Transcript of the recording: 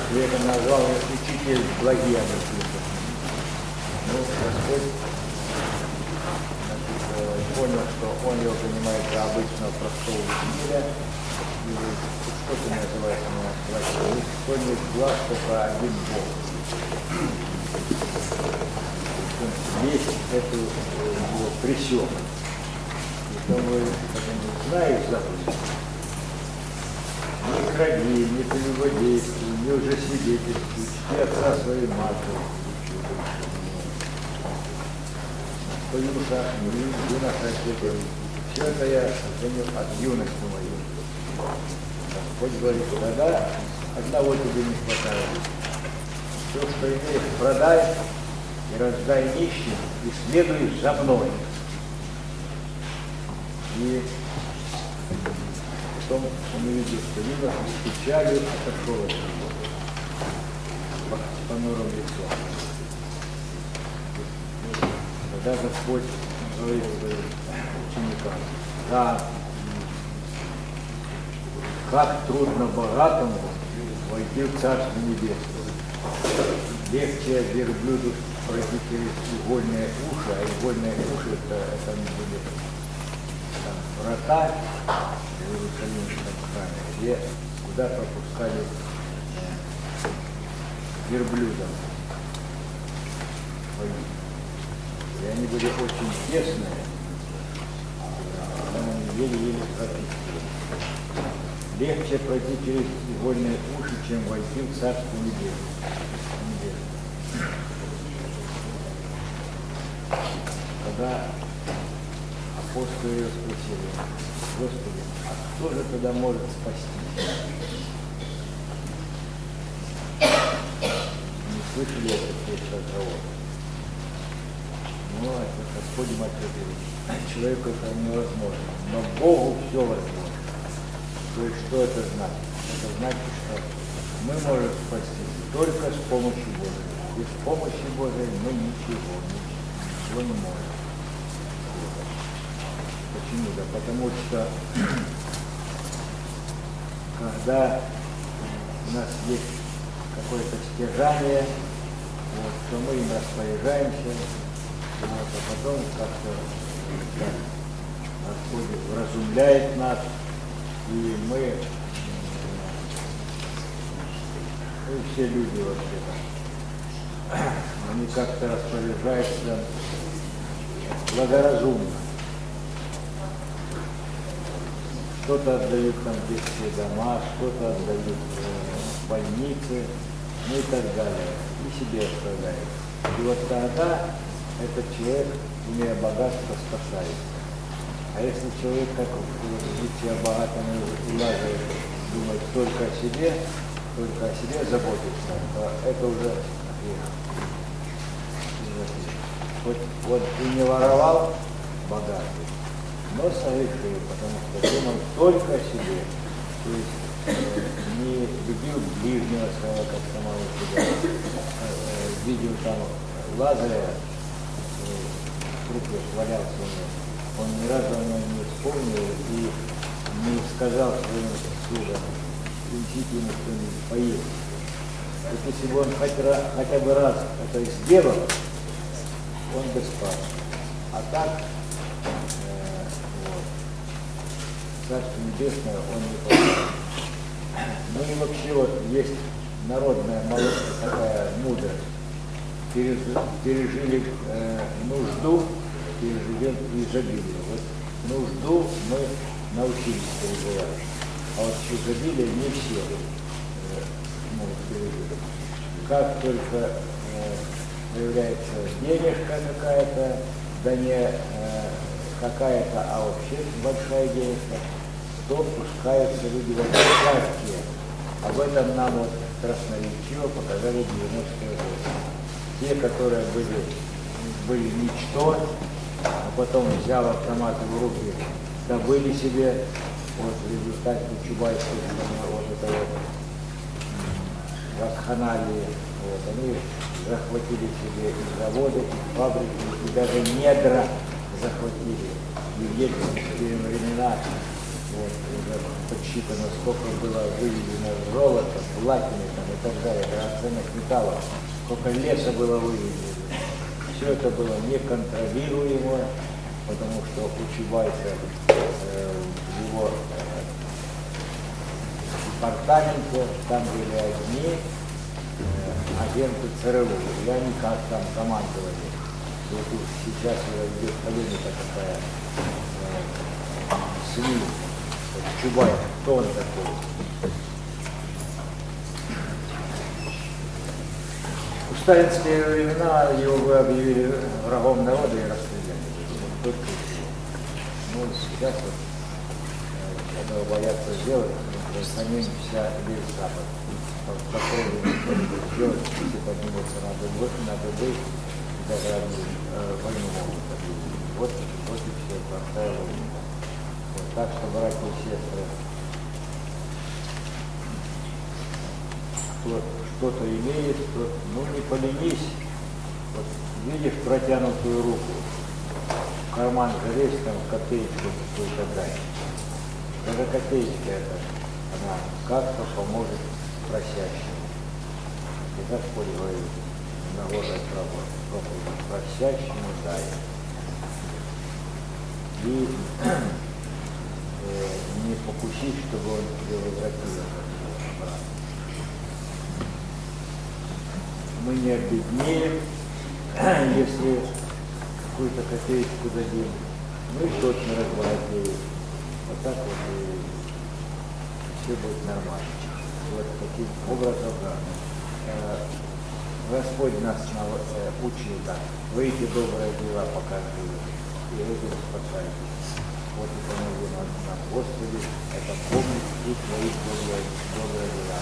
человека назвал учитель благие обучения. Ну, Господь понял, что он его принимает за обычного простого учителя. И что ты называешь меня благим? Никто не глаз, только один Бог. Весь эту его пресек. И то мы не знаешь заповедь. Не кради, не прелюбодействуй, не лжесвидетельствуй, чти отца своей матери. По юношах, все это я ценю от юности моей. Господь говорит, тогда одного тебе не хватает. Все, что имеешь, продай и раздай нищим, и следуй за мной. И потом он увидел, что юноша с печалью отошел от него, понурым лицом. Тогда Господь говорит своим ученикам, да, как трудно богатому войти в Царство Небесное. Легче верблюду пройти через игольные уши, а игольные уши это были врата в Иерусалимском храме, куда пропускали верблюдов. И они были очень тесные, но они еле-еле пропустили. Легче пройти через игольные уши, чем войти в Царство Небесное. Когда апостолы ее спросили, Господи, а кто же тогда может спастись? Не слышали этот весь разговор? Ну, это Господь им ответил, человеку это невозможно, но Богу все возможно. То есть, что это значит? Это значит, что мы можем спастись только с помощью Божией. Без помощи Божией мы ничего не можем. Почему? Да потому что когда у нас есть какое-то стяжание, то мы им распоряжаемся, а потом как-то Господь вразумляет нас, и мы все люди вообще, они как-то распоряжаются благоразумно. Кто-то отдают там детские дома, кто-то отдают больницы, ну и так далее, и себе оставляет. И вот тогда этот человек, имея богатство, спасается. А если человек, как будучи богатым и Лазарь, думает только о себе заботится, то это уже грех. Вот и не воровал богатый, но согрешил, потому что думал только о себе. То есть не любил ближнего своего, как самого себя. Видел там Лазаря, труп валялся у него. Он ни разу о нем не вспомнил и не сказал своим слугам, принесите ему что-нибудь поесть. Вот если бы он хотя бы раз это сделал, он бы спас. А так, Царство Небесное он не попал. Ну и вообще вот есть народная молодежь, такая мудрость. Пережили нужду, переживем изобилие. Вот нужду мы научились переживать, а вот изобилие не все могут переживать. Как только появляется денежка какая-то, да не какая-то, а вообще большая денежка, то пускаются люди в счастье. Об этом нам вот красноречиво показали 90-е годы. Те, которые были ничто, а потом, взяв автоматы в руки, добыли себе, вот в результате Чубайского, вот это вот вакханалии, вот, они захватили себе и заводы, и фабрики, и даже недра захватили. И в ельцинские времена, вот, уже подсчитано, сколько было выведено золота, платины там, и так далее, драгоценных металлов, сколько леса было выведено. Все это было неконтролируемо, потому что у Чубайса в его департаменте там были одни агенты ЦРУ, и они как там командовали. И вот сейчас идет полемика такая СМИ, Чубайс, кто он такой? В сталинские времена его бы объявили врагом народа и расстреляли. Только его. Ну, сейчас вот этого боятся сделать, самим вся весь Запад. Попробуем что-нибудь сделать, если поднимутся на дыбы, даже войну могут объявить. Вот и все, простая война. Вот так что, братья и сестры, кто что-то имеет, то, ну, не поленись. Вот видишь протянутую руку, в карман залезь, там копеечку какую-то дай. Даже копеечка это, она как-то поможет просящему. И Господь говорит, Нагорной проповеди, просящему дай. И не покусись, чтобы он тебе возвратил обратно. Мы не обеднеем, если какую-то копеечку дадим, ну и точно разбогатеем. Вот так вот и все будет нормально. Вот таким образом Господь нас учил так. Вы эти добрые дела покажите, и этим спасайтесь. Вот и помоги нам, Господи, это помнить и твои добрые дела.